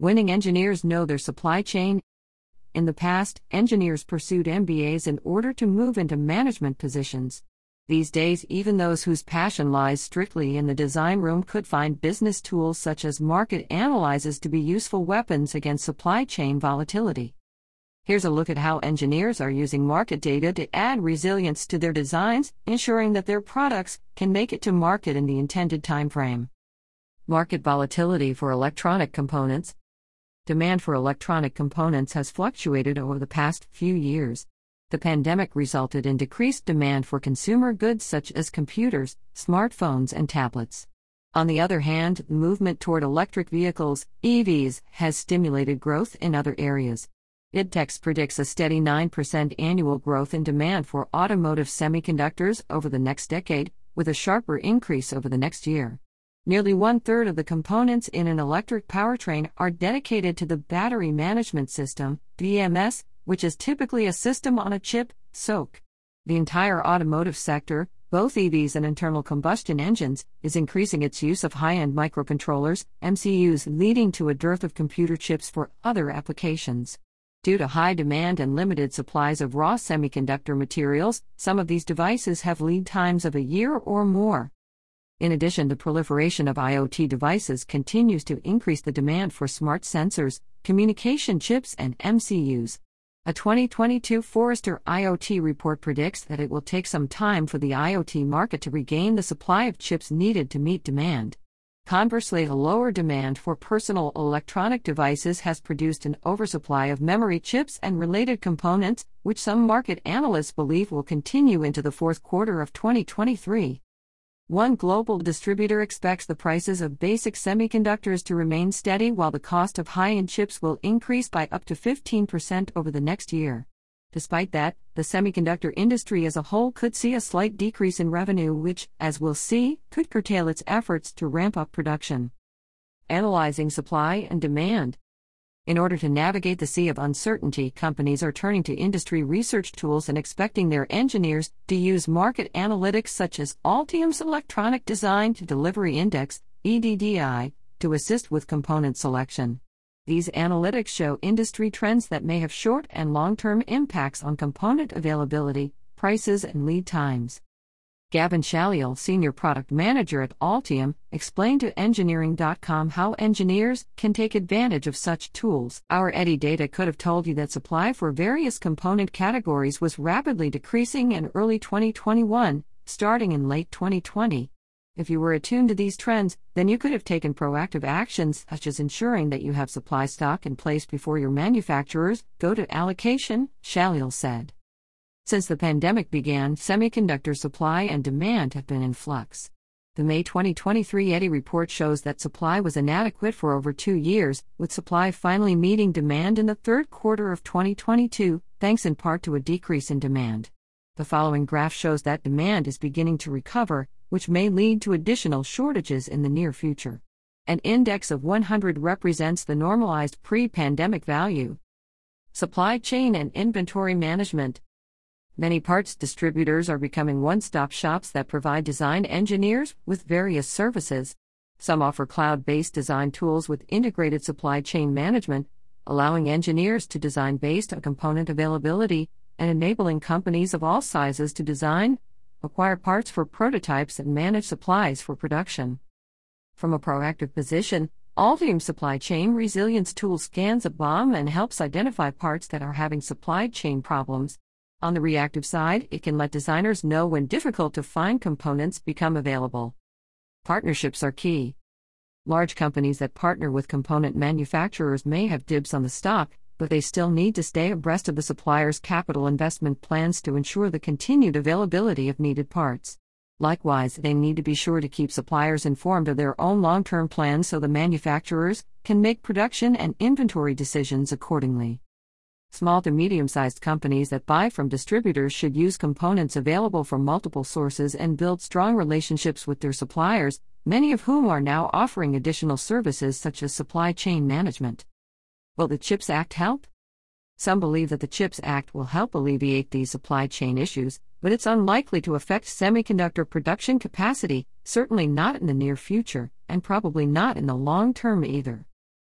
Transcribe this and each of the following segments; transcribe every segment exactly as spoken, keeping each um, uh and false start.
Winning engineers know their supply chain. In the past, engineers pursued M B As in order to move into management positions. These days, even those whose passion lies strictly in the design room could find business tools such as market analyses to be useful weapons against supply chain volatility. Here's a look at how engineers are using market data to add resilience to their designs, ensuring that their products can make it to market in the intended timeframe. Market volatility for electronic components. Demand for electronic components has fluctuated over the past few years. The pandemic resulted in decreased demand for consumer goods such as computers, smartphones, and tablets. On the other hand, the movement toward electric vehicles, E Vs, has stimulated growth in other areas. IDTEX predicts a steady nine percent annual growth in demand for automotive semiconductors over the next decade, with a sharper increase over the next year. Nearly one-third of the components in an electric powertrain are dedicated to the Battery Management System, B M S, which is typically a system on a chip, S O C. The entire automotive sector, both E Vs and internal combustion engines, is increasing its use of high-end microcontrollers, M C Us, leading to a dearth of computer chips for other applications. Due to high demand and limited supplies of raw semiconductor materials, some of these devices have lead times of a year or more. In addition, the proliferation of IoT devices continues to increase the demand for smart sensors, communication chips, and M C Us. A twenty twenty-two Forrester IoT report predicts that it will take some time for the IoT market to regain the supply of chips needed to meet demand. Conversely, a lower demand for personal electronic devices has produced an oversupply of memory chips and related components, which some market analysts believe will continue into the fourth quarter of twenty twenty-three. One global distributor expects the prices of basic semiconductors to remain steady while the cost of high-end chips will increase by up to fifteen percent over the next year. Despite that, the semiconductor industry as a whole could see a slight decrease in revenue which, as we'll see, could curtail its efforts to ramp up production. Analyzing supply and demand. In order to navigate the sea of uncertainty, companies are turning to industry research tools and expecting their engineers to use market analytics such as Altium's Electronic Design to Delivery Index, E D D I, to assist with component selection. These analytics show industry trends that may have short and long-term impacts on component availability, prices, and lead times. Gavin Shalliel, Senior Product Manager at Altium, explained to engineering dot com how engineers can take advantage of such tools. Our E D I data could have told you that supply for various component categories was rapidly decreasing in early twenty twenty-one, starting in late twenty twenty. If you were attuned to these trends, then you could have taken proactive actions such as ensuring that you have supply stock in place before your manufacturers go to allocation, Shalliel said. Since the pandemic began, semiconductor supply and demand have been in flux. The May twenty twenty-three E D I report shows that supply was inadequate for over two years, with supply finally meeting demand in the third quarter of twenty twenty-two, thanks in part to a decrease in demand. The following graph shows that demand is beginning to recover, which may lead to additional shortages in the near future. An index of one hundred represents the normalized pre-pandemic value. Supply chain and inventory management. Many parts distributors are becoming one-stop shops that provide design engineers with various services. Some offer cloud-based design tools with integrated supply chain management, allowing engineers to design based on component availability, and enabling companies of all sizes to design, acquire parts for prototypes, and manage supplies for production. From a proactive position, Altium Supply Chain Resilience Tool scans a B O M and helps identify parts that are having supply chain problems. On the reactive side, it can let designers know when difficult-to-find components become available. Partnerships are key. Large companies that partner with component manufacturers may have dibs on the stock, but they still need to stay abreast of the supplier's capital investment plans to ensure the continued availability of needed parts. Likewise, they need to be sure to keep suppliers informed of their own long-term plans so the manufacturers can make production and inventory decisions accordingly. Small to medium-sized companies that buy from distributors should use components available from multiple sources and build strong relationships with their suppliers, many of whom are now offering additional services such as supply chain management. Will the CHIPS Act help? Some believe that the CHIPS Act will help alleviate these supply chain issues, but it's unlikely to affect semiconductor production capacity, certainly not in the near future, and probably not in the long term either.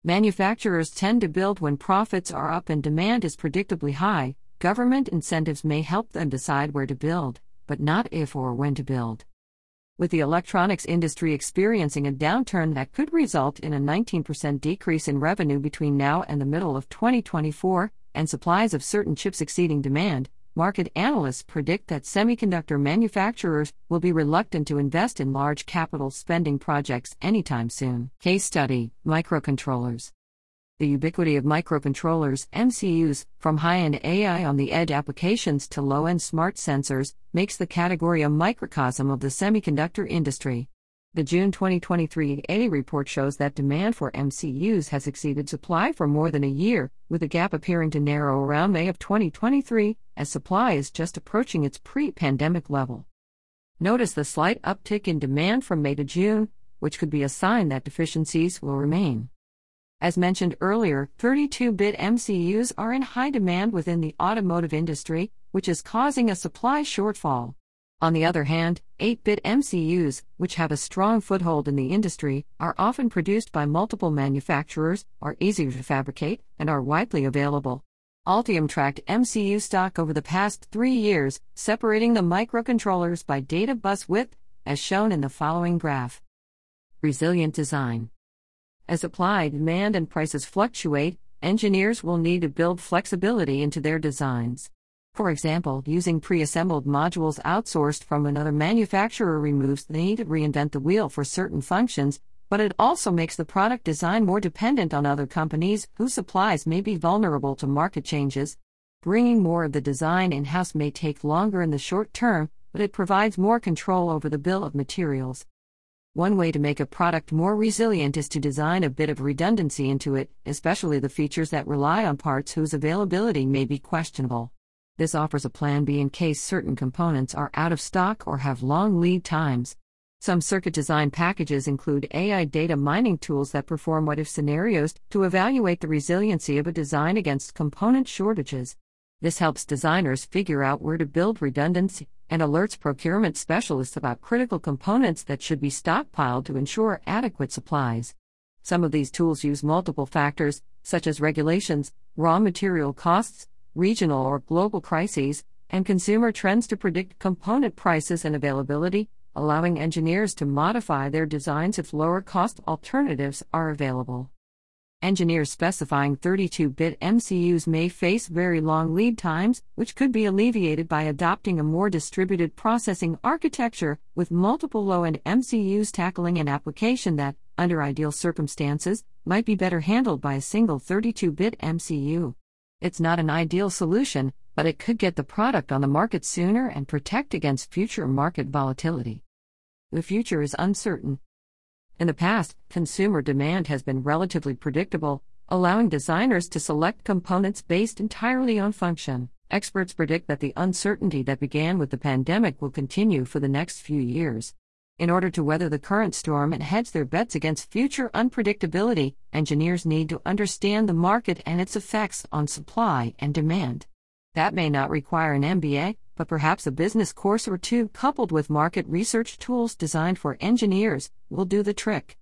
Manufacturers tend to build when profits are up and demand is predictably high. Government incentives may help them decide where to build, but not if or when to build. With the electronics industry experiencing a downturn that could result in a nineteen percent decrease in revenue between now and the middle of twenty twenty-four, and supplies of certain chips exceeding demand, market analysts predict that semiconductor manufacturers will be reluctant to invest in large capital spending projects anytime soon. Case study: microcontrollers. The ubiquity of microcontrollers, M C Us, from high-end A I on the edge applications to low-end smart sensors, makes the category a microcosm of the semiconductor industry. The June twenty twenty-three A I report shows that demand for M C Us has exceeded supply for more than a year, with the gap appearing to narrow around May of twenty twenty-three, as supply is just approaching its pre-pandemic level. Notice the slight uptick in demand from May to June, which could be a sign that deficiencies will remain. As mentioned earlier, thirty-two bit M C Us are in high demand within the automotive industry, which is causing a supply shortfall. On the other hand, eight bit M C Us, which have a strong foothold in the industry, are often produced by multiple manufacturers, are easier to fabricate, and are widely available. Altium tracked M C U stock over the past three years, separating the microcontrollers by data bus width, as shown in the following graph. Resilient design. As supply, demand, and prices fluctuate, engineers will need to build flexibility into their designs. For example, using pre-assembled modules outsourced from another manufacturer removes the need to reinvent the wheel for certain functions, but it also makes the product design more dependent on other companies whose supplies may be vulnerable to market changes. Bringing more of the design in-house may take longer in the short term, but it provides more control over the bill of materials. One way to make a product more resilient is to design a bit of redundancy into it, especially the features that rely on parts whose availability may be questionable. This offers a plan B in case certain components are out of stock or have long lead times. Some circuit design packages include A I data mining tools that perform what-if scenarios to evaluate the resiliency of a design against component shortages. This helps designers figure out where to build redundancy, and alerts procurement specialists about critical components that should be stockpiled to ensure adequate supplies. Some of these tools use multiple factors, such as regulations, raw material costs, regional or global crises, and consumer trends to predict component prices and availability, allowing engineers to modify their designs if lower-cost alternatives are available. Engineers specifying thirty-two bit M C Us may face very long lead times, which could be alleviated by adopting a more distributed processing architecture, with multiple low-end M C Us tackling an application that, under ideal circumstances, might be better handled by a single thirty-two bit M C U. It's not an ideal solution, but it could get the product on the market sooner and protect against future market volatility. The future is uncertain. In the past, consumer demand has been relatively predictable, allowing designers to select components based entirely on function. Experts predict that the uncertainty that began with the pandemic will continue for the next few years. In order to weather the current storm and hedge their bets against future unpredictability, engineers need to understand the market and its effects on supply and demand. That may not require an M B A, but perhaps a business course or two coupled with market research tools designed for engineers will do the trick.